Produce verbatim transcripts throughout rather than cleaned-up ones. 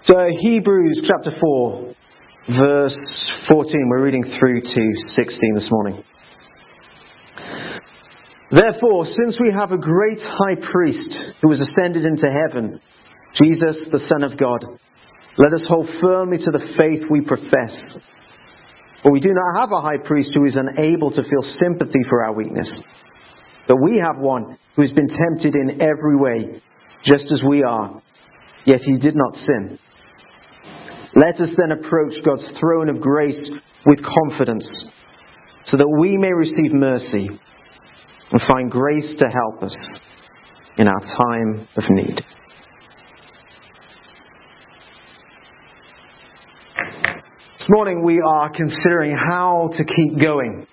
So Hebrews chapter four, verse fourteen, we're reading through to sixteen this morning. Therefore, since we have a great high priest who has ascended into heaven, Jesus, the Son of God, let us hold firmly to the faith we profess. For we do not have a high priest who is unable to feel sympathy for our weakness, but we have one who has been tempted in every way, just as we are, yet he did not sin. Let us then approach God's throne of grace with confidence, so that we may receive mercy and find grace to help us in our time of need. This morning we are considering how to keep going.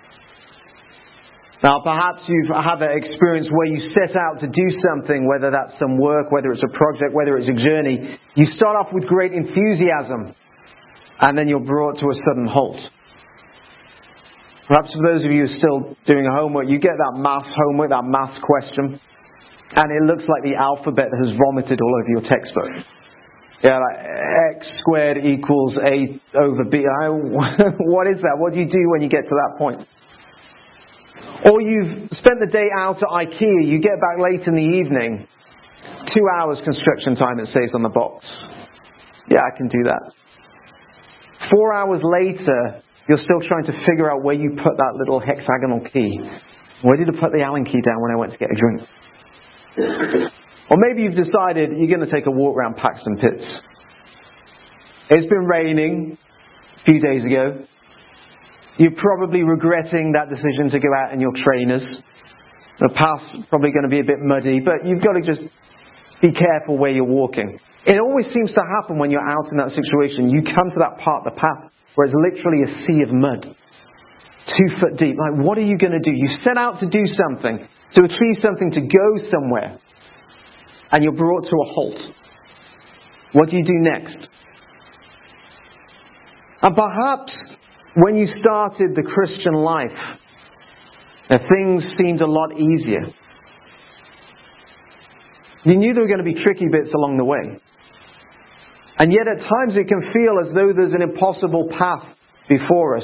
Now perhaps you've had that experience where you set out to do something, whether that's some work, whether it's a project, whether it's a journey. You start off with great enthusiasm and then you're brought to a sudden halt. Perhaps for those of you who are still doing homework, you get that maths homework, that maths question, and it looks like the alphabet has vomited all over your textbook. Yeah, like x squared equals a over b. What is that? What do you do when you get to that point? Or you've spent the day out at IKEA, you get back late in the evening, two hours construction time it says on the box. Yeah, I can do that. Four hours later, you're still trying to figure out where you put that little hexagonal key. Where did I put the Allen key down when I went to get a drink? Or maybe you've decided you're going to take a walk around Paxton Pits. It's been raining a few days ago. You're probably regretting that decision to go out in your trainers. The path's probably going to be a bit muddy, but you've got to just be careful where you're walking. It always seems to happen when you're out in that situation. You come to that part of the path where it's literally a sea of mud, two foot deep. Like, what are you going to do? You set out to do something, to achieve something, to go somewhere, and you're brought to a halt. What do you do next? And perhaps when you started the Christian life, things seemed a lot easier. You knew there were going to be tricky bits along the way. And yet at times it can feel as though there's an impossible path before us.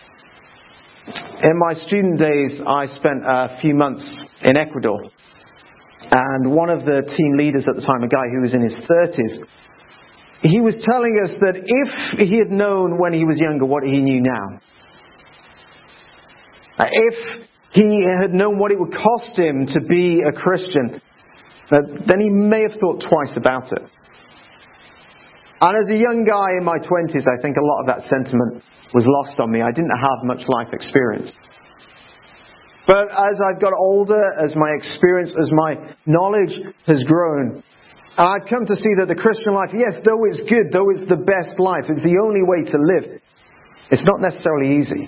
In my student days, I spent a few months in Ecuador. And one of the team leaders at the time, a guy who was in his thirties, he was telling us that if he had known when he was younger what he knew now, if he had known what it would cost him to be a Christian, then he may have thought twice about it. And as a young guy in my twenties, I think a lot of that sentiment was lost on me. I didn't have much life experience. But as I've got older, as my experience, as my knowledge has grown, and I've come to see that the Christian life, yes, though it's good, though it's the best life, it's the only way to live, it's not necessarily easy.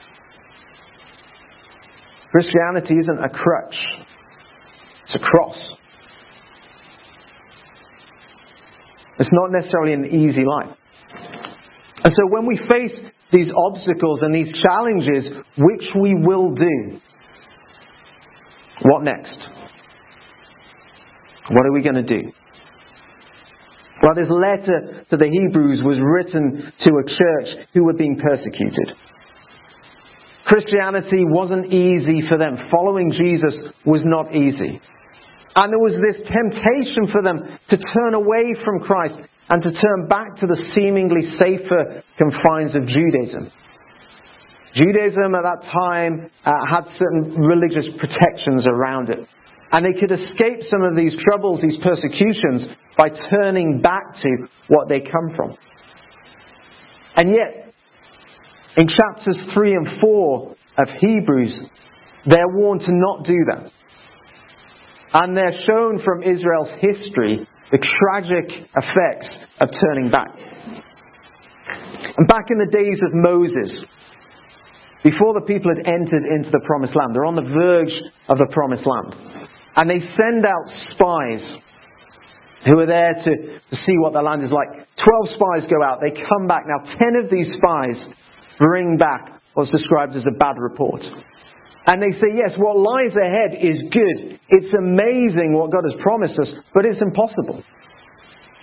Christianity isn't a crutch. It's a cross. It's not necessarily an easy life. And so when we face these obstacles and these challenges, which we will do, what next? What are we going to do? Well, this letter to the Hebrews was written to a church who were being persecuted. Christianity wasn't easy for them. Following Jesus was not easy. And there was this temptation for them to turn away from Christ and to turn back to the seemingly safer confines of Judaism. Judaism at that time uh, had certain religious protections around it. And they could escape some of these troubles, these persecutions, by turning back to what they come from. And yet, in chapters three and four of Hebrews, they're warned to not do that. And they're shown from Israel's history the tragic effects of turning back. And back in the days of Moses, before the people had entered into the Promised Land, they're on the verge of the Promised Land. And they send out spies who are there to, to see what the land is like. Twelve spies go out. They come back. Now, ten of these spies bring back what's described as a bad report. And they say, yes, what lies ahead is good. It's amazing what God has promised us, but it's impossible.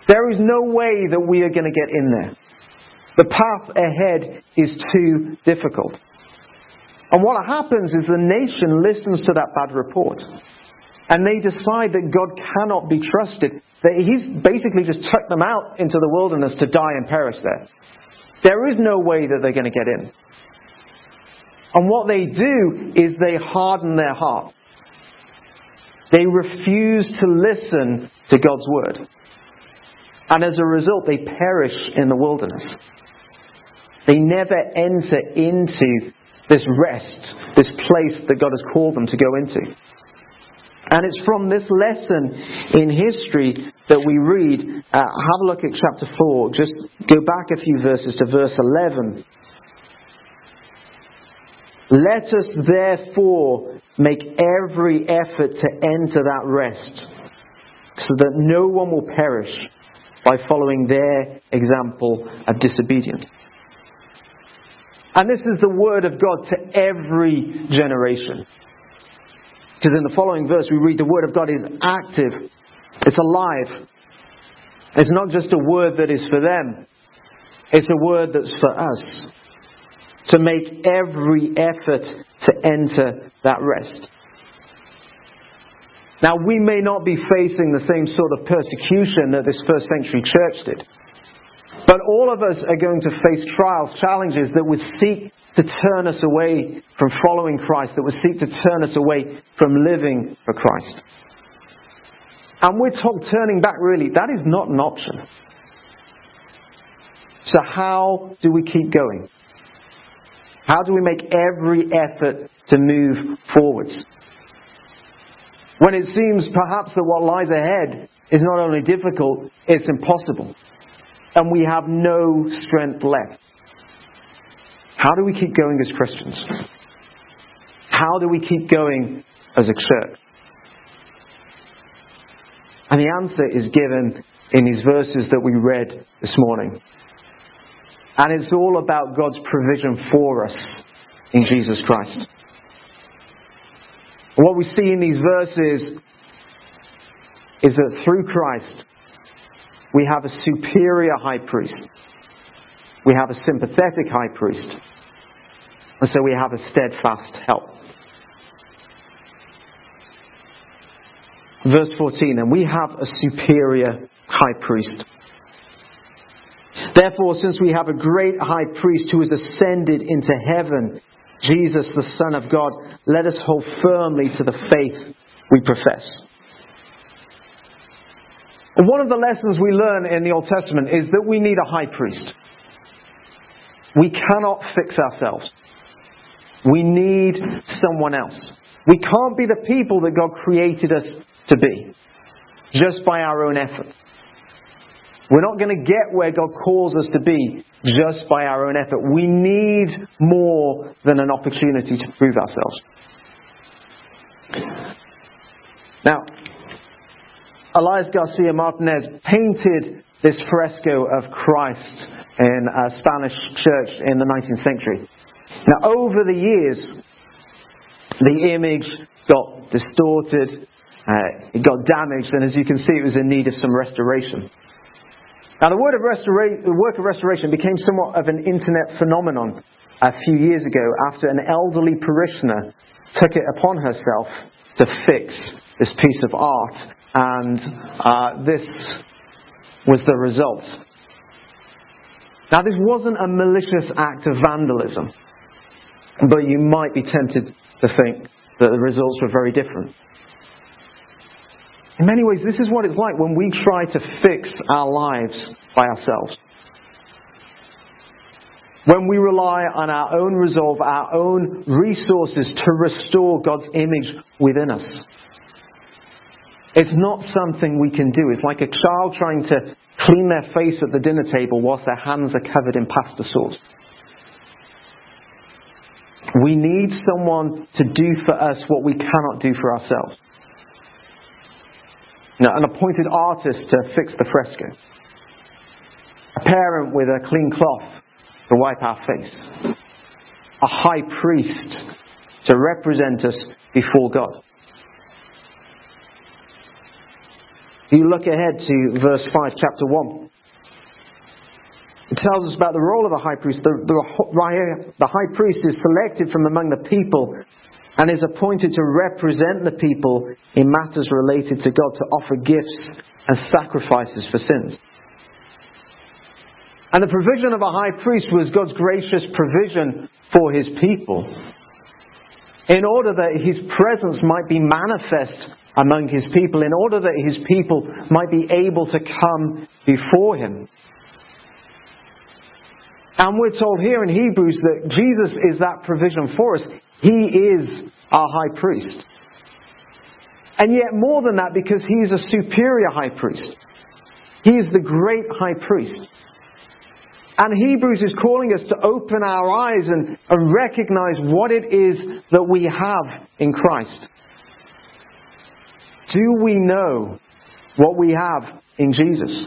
There is no way that we are going to get in there. The path ahead is too difficult. And what happens is the nation listens to that bad report. And they decide that God cannot be trusted. That He's basically just tucked them out into the wilderness to die and perish there. There is no way that they're going to get in. And what they do is they harden their heart. They refuse to listen to God's word. And as a result, they perish in the wilderness. They never enter into this rest, this place that God has called them to go into. And it's from this lesson in history that we read, uh, have a look at chapter four, just go back a few verses to verse eleven. Let us therefore make every effort to enter that rest, so that no one will perish by following their example of disobedience. And this is the word of God to every generation. Because in the following verse we read the word of God is active. It's alive. It's not just a word that is for them. It's a word that's for us. To make every effort to enter that rest. Now, we may not be facing the same sort of persecution that this first century church did. But all of us are going to face trials, challenges that would seek to turn us away from following Christ, that would seek to turn us away from living for Christ. And we're told turning back, really, that is not an option. So how do we keep going? How do we make every effort to move forwards? When it seems perhaps that what lies ahead is not only difficult, it's impossible. And we have no strength left. How do we keep going as Christians? How do we keep going as a church? And the answer is given in these verses that we read this morning. And it's all about God's provision for us in Jesus Christ. What we see in these verses is that through Christ, we have a superior high priest. We have a sympathetic high priest. And so we have a steadfast help. Verse fourteen, and we have a superior high priest. Therefore, since we have a great high priest who has ascended into heaven, Jesus, the Son of God, let us hold firmly to the faith we profess. And one of the lessons we learn in the Old Testament is that we need a high priest. We cannot fix ourselves. We need someone else. We can't be the people that God created us to be, just by our own effort. We're not going to get where God calls us to be just by our own effort. We need more than an opportunity to prove ourselves. Now, Elias Garcia Martinez painted this fresco of Christ in a Spanish church in the nineteenth century. Now, over the years, the image got distorted, uh, it got damaged, and as you can see, it was in need of some restoration. Now, the, word of restora- the work of restoration became somewhat of an internet phenomenon a few years ago after an elderly parishioner took it upon herself to fix this piece of art, and uh, this was the result. Now, this wasn't a malicious act of vandalism, but you might be tempted to think that the results were very different. In many ways, this is what it's like when we try to fix our lives by ourselves. When we rely on our own resolve, our own resources to restore God's image within us. It's not something we can do. It's like a child trying to clean their face at the dinner table whilst their hands are covered in pasta sauce. We need someone to do for us what we cannot do for ourselves. Now, an appointed artist to fix the fresco. A parent with a clean cloth to wipe our face. A high priest to represent us before God. You look ahead to verse five, chapter one. It tells us about the role of a high priest. The, the, the high priest is selected from among the people and is appointed to represent the people in matters related to God, to offer gifts and sacrifices for sins. And the provision of a high priest was God's gracious provision for His people, in order that His presence might be manifest among His people, in order that His people might be able to come before Him. And we're told here in Hebrews that Jesus is that provision for us. He is our high priest. And yet more than that, because He is a superior high priest. He is the great high priest. And Hebrews is calling us to open our eyes and, and recognize what it is that we have in Christ. Do we know what we have in Jesus?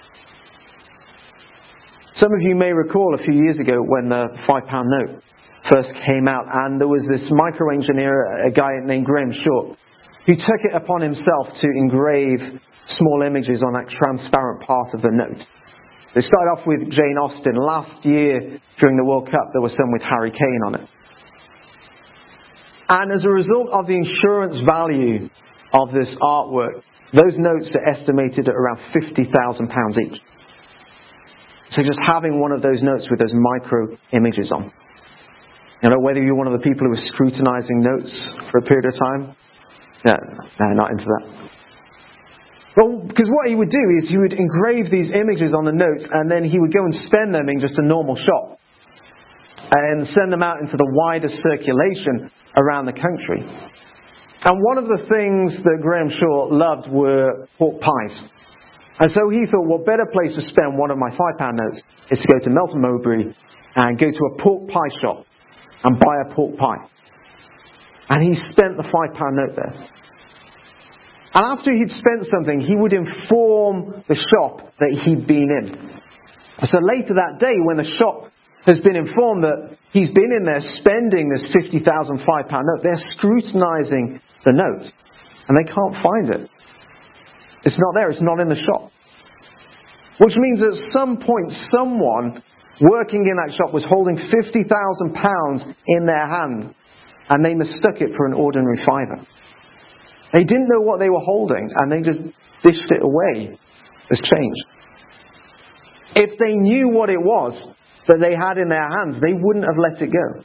Some of you may recall a few years ago when the five pound note first came out, and there was this micro-engineer, a guy named Graham Shaw, who took it upon himself to engrave small images on that transparent part of the note. They started off with Jane Austen. Last year, during the World Cup, there was some with Harry Kane on it. And as a result of the insurance value of this artwork, those notes are estimated at around fifty thousand pounds each. So just having one of those notes with those micro images on. You know, whether you're one of the people who are scrutinizing notes for a period of time. No, no, not into that. Well, because what he would do is he would engrave these images on the notes, and then he would go and spend them in just a normal shop and send them out into the wider circulation around the country. And one of the things that Graham Shaw loved were pork pies. And so he thought, what better place to spend one of my five pound notes is to go to Melton Mowbray and go to a pork pie shop and buy a pork pie. And he spent the five pound note there. And after he'd spent something, he would inform the shop that he'd been in. So later that day, when the shop has been informed that he's been in there spending this fifty thousand five pound note, they're scrutinizing the note. And they can't find it. It's not there, it's not in the shop. Which means at some point someone working in that shop was holding fifty thousand pounds in their hand, and they mistook it for an ordinary fiver. They didn't know what they were holding, and they just dished it away as change. If they knew what it was that they had in their hands, they wouldn't have let it go.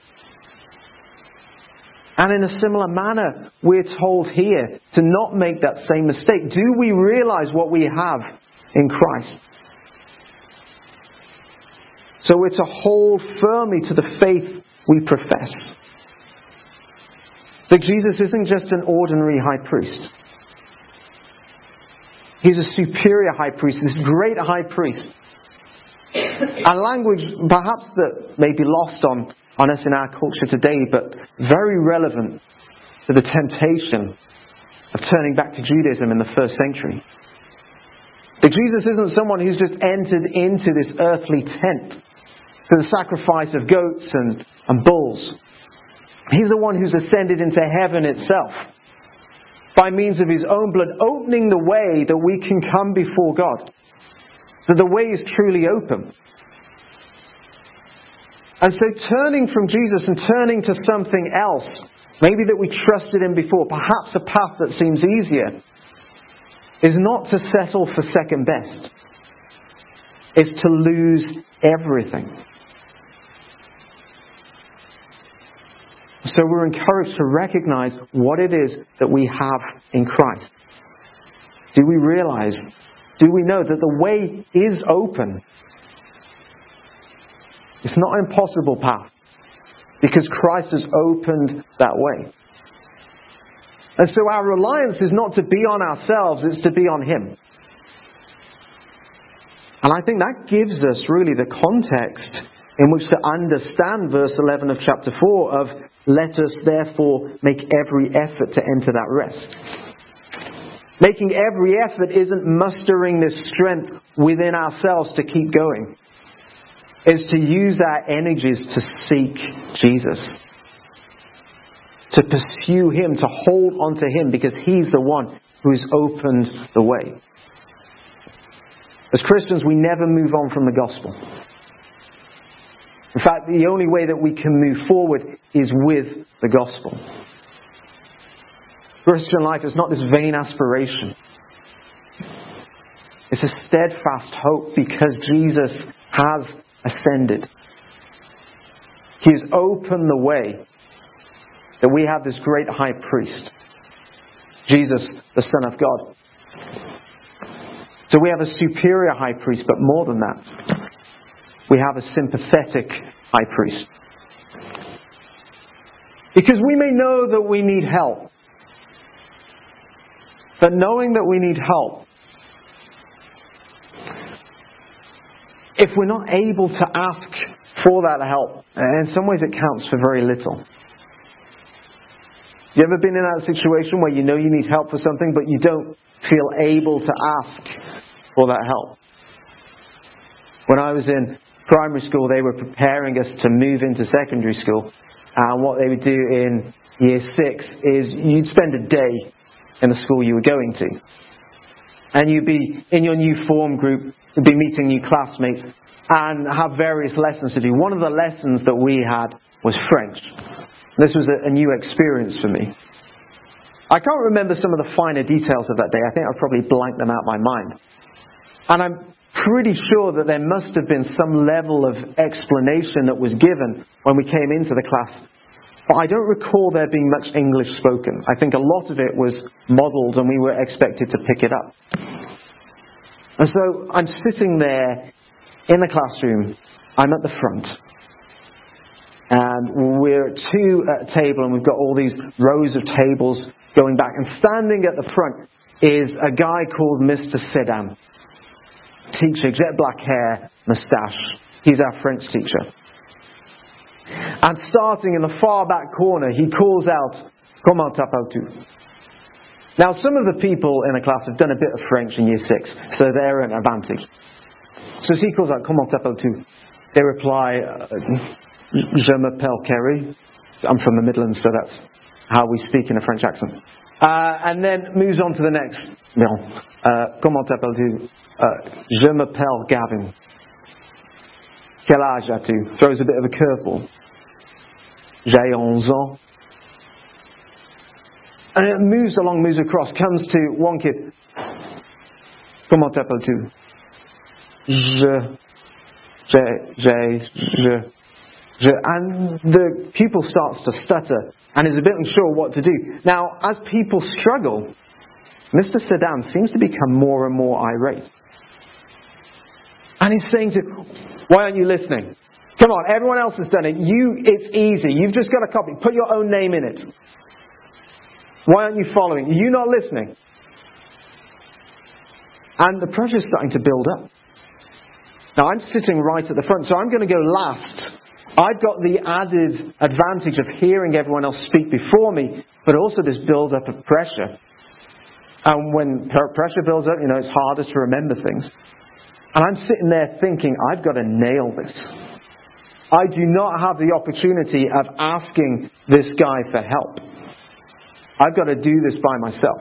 And in a similar manner, we're told here to not make that same mistake. Do we realize what we have in Christ? So we're to hold firmly to the faith we profess. That Jesus isn't just an ordinary high priest. He's a superior high priest, this great high priest. A language perhaps that may be lost on on us in our culture today, but very relevant to the temptation of turning back to Judaism in the first century. That Jesus isn't someone who's just entered into this earthly tent for the sacrifice of goats and, and bulls. He's the one who's ascended into heaven itself by means of His own blood, opening the way that we can come before God. So the way is truly open. And so turning from Jesus and turning to something else, maybe that we trusted in before, perhaps a path that seems easier, is not to settle for second best. It's to lose everything. So we're encouraged to recognize what it is that we have in Christ. Do we realize, do we know that the way is open? It's not an impossible path, because Christ has opened that way. And so our reliance is not to be on ourselves, it's to be on Him. And I think that gives us really the context in which to understand verse eleven of chapter four of, let us therefore make every effort to enter that rest. Making every effort isn't mustering this strength within ourselves to keep going. It's to use our energies to seek Jesus. To pursue Him, to hold on to Him, because He's the one who has opened the way. As Christians, we never move on from the gospel. In fact, the only way that we can move forward is with the gospel. Christian life is not this vain aspiration. It's a steadfast hope because Jesus has ascended. He has opened the way that we have this great high priest, Jesus, the Son of God. So we have a superior high priest, but more than that, we have a sympathetic high priest. Because we may know that we need help, but knowing that we need help, if we're not able to ask for that help, in some ways it counts for very little. You ever been in that situation where you know you need help for something, but you don't feel able to ask for that help? When I was in primary school, they were preparing us to move into secondary school. And what they would do in year six is you'd spend a day in the school you were going to. And you'd be in your new form group, you'd be meeting new classmates and have various lessons to do. One of the lessons that we had was French. This was a, a new experience for me. I can't remember some of the finer details of that day. I think I've probably blanked them out of my mind. And I'm pretty sure that there must have been some level of explanation that was given when we came into the class. But I don't recall there being much English spoken. I think a lot of it was modelled and we were expected to pick it up. And so I'm sitting there in the classroom. I'm at the front. And we're two at a table and we've got all these rows of tables going back. And standing at the front is a guy called Mister Sedan. Teacher, jet black hair, moustache. He's our French teacher. And starting in the far back corner, he calls out, "Comment t'appelles-tu?" Now, some of the people in the class have done a bit of French in year six, so they're an advantage. So as he calls out, "Comment t'appelles-tu?" They reply, "Je m'appelle Kerry." I'm from the Midlands, so that's how we speak in a French accent. Uh, and then moves on to the next. No. Uh, "Comment t'appelles-tu?" Uh, "Je m'appelle Gavin." "Quel âge as-tu?" Throws a bit of a curveball. "J'ai onze ans." And it moves along, moves across, comes to one kid. "Comment t'appelles-tu?" Je, j'ai, j'ai, je, je. And the pupil starts to stutter and is a bit unsure what to do. Now, as people struggle, Mister Sedan seems to become more and more irate. And he's saying to, "Why aren't you listening? Come on, everyone else has done it. You, it's easy. You've just got a copy. Put your own name in it. Why aren't you following? Are you not listening?" And the pressure's starting to build up. Now, I'm sitting right at the front, so I'm going to go last. I've got the added advantage of hearing everyone else speak before me, but also this build-up of pressure. And when pressure builds up, you know, it's harder to remember things. And I'm sitting there thinking, I've got to nail this. I do not have the opportunity of asking this guy for help. I've got to do this by myself.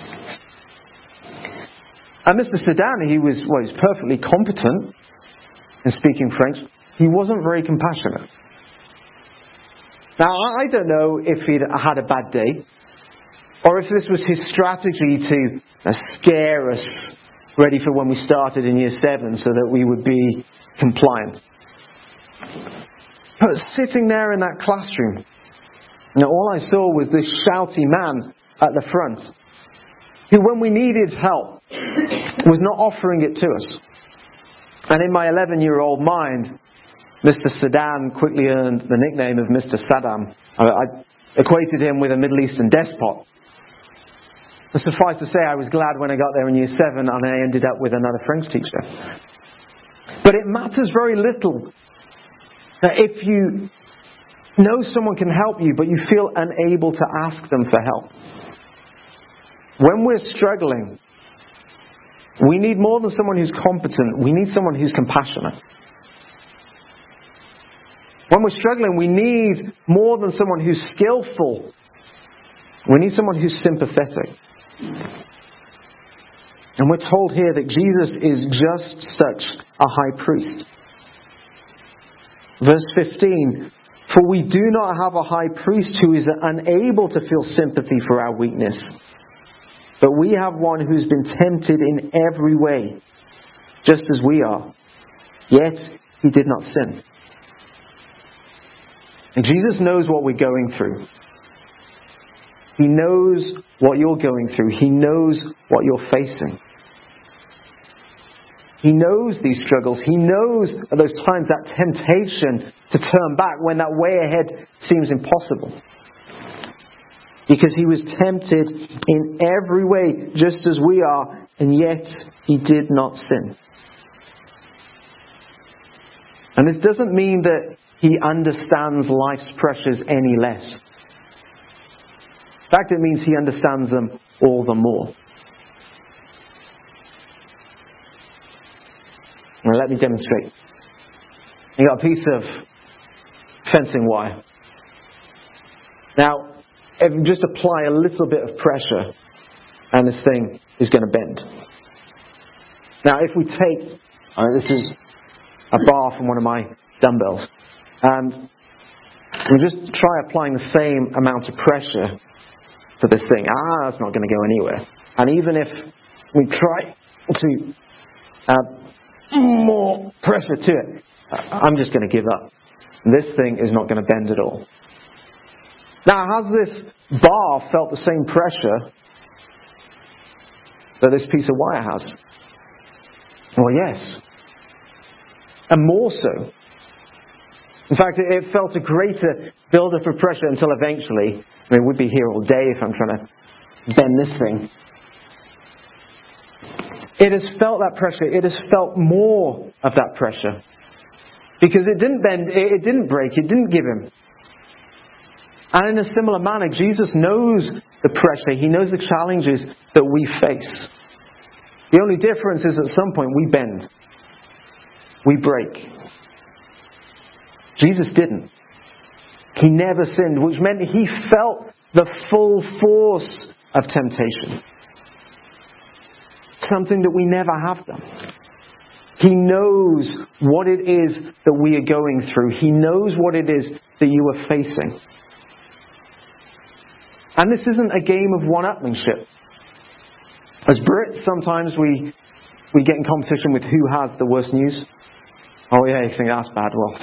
And Mister Sedan, he was, well, he was perfectly competent in speaking French. He wasn't very compassionate. Now, I don't know if he'd had a bad day, or if this was his strategy to uh, scare us ready for when we started in year seven so that we would be compliant. But sitting there in that classroom, you know, all I saw was this shouty man at the front, who when we needed help, was not offering it to us. And in my eleven-year-old mind, Mister Sedan quickly earned the nickname of Mister Saddam. I, I equated him with a Middle Eastern despot. But suffice to say, I was glad when I got there in year seven and I ended up with another French teacher. But it matters very little that if you know someone can help you, but you feel unable to ask them for help. When we're struggling, we need more than someone who's competent. We need someone who's compassionate. When we're struggling, we need more than someone who's skillful. We need someone who's sympathetic. And we're told here that Jesus is just such a high priest. Verse fifteen, for we do not have a high priest who is unable to feel sympathy for our weakness, but we have one who's been tempted in every way, just as we are, yet he did not sin. And Jesus knows what we're going through. He knows what you're going through. He knows what you're facing. He knows these struggles. He knows at those times that temptation to turn back when that way ahead seems impossible. Because he was tempted in every way, just as we are, and yet he did not sin. And this doesn't mean that he understands life's pressures any less. In fact, it means he understands them all the more. Now, let me demonstrate. You got a piece of fencing wire. Now, if you just apply a little bit of pressure, and this thing is going to bend. Now, if we take, uh, this is a bar from one of my dumbbells, and we just try applying the same amount of pressure to this thing. Ah, that's not going to go anywhere. And even if we try to add more pressure to it, I'm just going to give up. This thing is not going to bend at all. Now, has this bar felt the same pressure that this piece of wire has? Well, yes. And more so. In fact, it felt a greater build-up of pressure until eventually, I mean, we'd be here all day if I'm trying to bend this thing. It has felt that pressure. It has felt more of that pressure. Because it didn't bend, it didn't break, it didn't give him. And in a similar manner, Jesus knows the pressure. He knows the challenges that we face. The only difference is at some point we bend. We break. Jesus didn't. He never sinned, which meant he felt the full force of temptation. Something that we never have done. He knows what it is that we are going through. He knows what it is that you are facing. And this isn't a game of one-upmanship. As Brits, sometimes we we get in competition with who has the worst news. Oh yeah, you think that's bad. Well,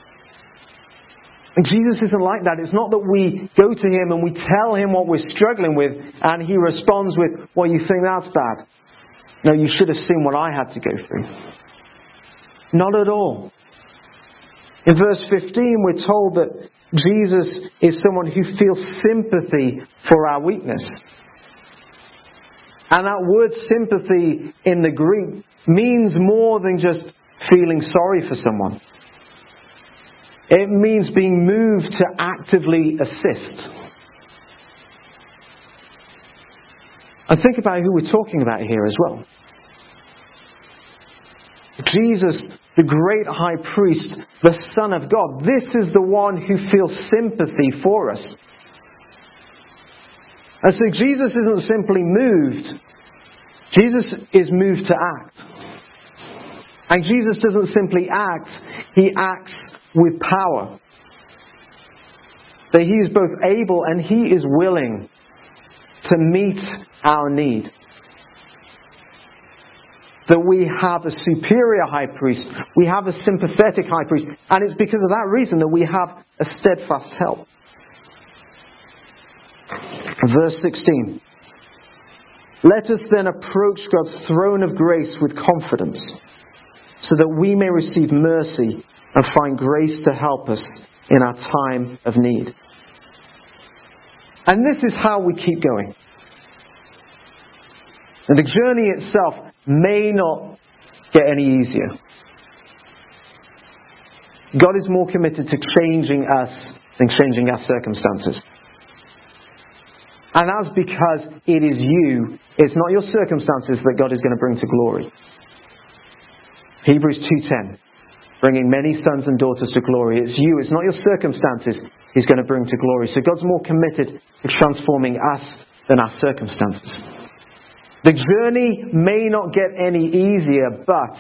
and Jesus isn't like that. It's not that we go to him and we tell him what we're struggling with and he responds with, well, you think that's bad. No, you should have seen what I had to go through. Not at all. In verse fifteen, we're told that Jesus is someone who feels sympathy for our weakness. And that word sympathy in the Greek means more than just feeling sorry for someone. It means being moved to actively assist. And think about who we're talking about here as well. Jesus, the great high priest, the Son of God. This is the one who feels sympathy for us. And so Jesus isn't simply moved. Jesus is moved to act. And Jesus doesn't simply act, he acts with power. That he is both able and he is willing to meet our need. That we have a superior high priest. We have a sympathetic high priest. And it's because of that reason that we have a steadfast help. Verse sixteen. Let us then approach God's throne of grace with confidence, so that we may receive mercy and find grace to help us in our time of need. And this is how we keep going. And the journey itself may not get any easier. God is more committed to changing us than changing our circumstances. And that's because it is you, it's not your circumstances that God is going to bring to glory. Hebrews two ten, bringing many sons and daughters to glory. It's you, it's not your circumstances He's going to bring to glory. So God's more committed to transforming us than our circumstances. The journey may not get any easier, but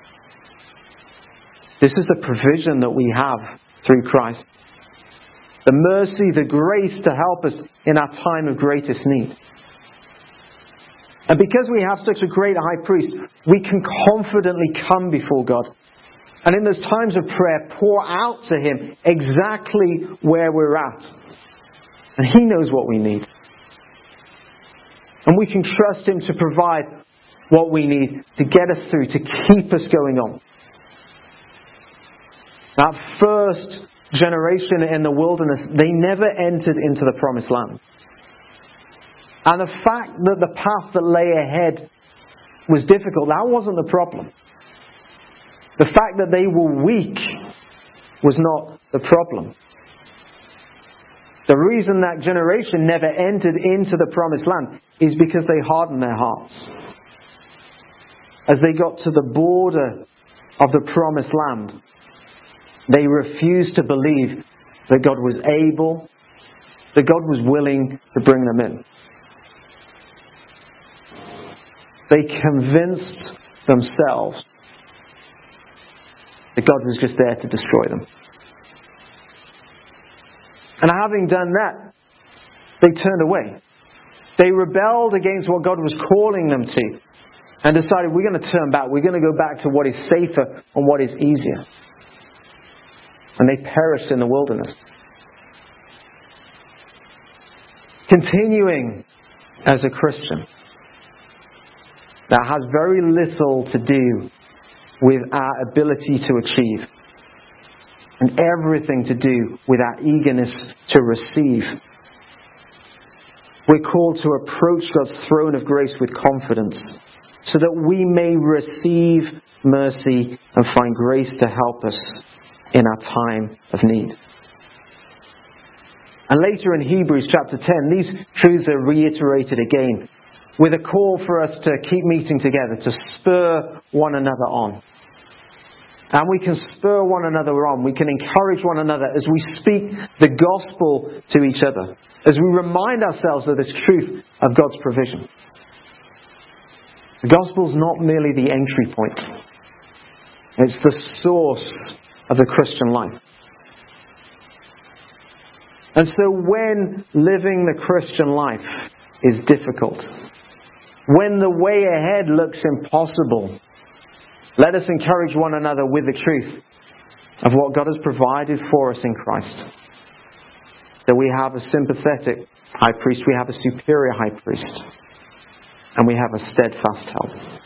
this is the provision that we have through Christ. The mercy, the grace to help us in our time of greatest need. And because we have such a great high priest, we can confidently come before God. And in those times of prayer, pour out to Him exactly where we're at. And He knows what we need. And we can trust Him to provide what we need to get us through, to keep us going on. That first generation in the wilderness, they never entered into the promised land. And the fact that the path that lay ahead was difficult, that wasn't the problem. The fact that they were weak was not the problem. The reason that generation never entered into the promised land is because they hardened their hearts. As they got to the border of the promised land, they refused to believe that God was able, that God was willing to bring them in. They convinced themselves that God was just there to destroy them. And having done that, they turned away. They rebelled against what God was calling them to and decided, we're going to turn back. We're going to go back to what is safer and what is easier. And they perished in the wilderness. Continuing as a Christian, that has very little to do with our ability to achieve and everything to do with our eagerness to receive. We're called to approach God's throne of grace with confidence so that we may receive mercy and find grace to help us in our time of need. And later in Hebrews chapter ten, these truths are reiterated again with a call for us to keep meeting together, to spur one another on. And we can spur one another on. We can encourage one another as we speak the gospel to each other, as we remind ourselves of this truth of God's provision. The gospel is not merely the entry point. It's the source of the Christian life. And so when living the Christian life is difficult, when the way ahead looks impossible, let us encourage one another with the truth of what God has provided for us in Christ. That we have a sympathetic high priest, we have a superior high priest, and we have a steadfast help.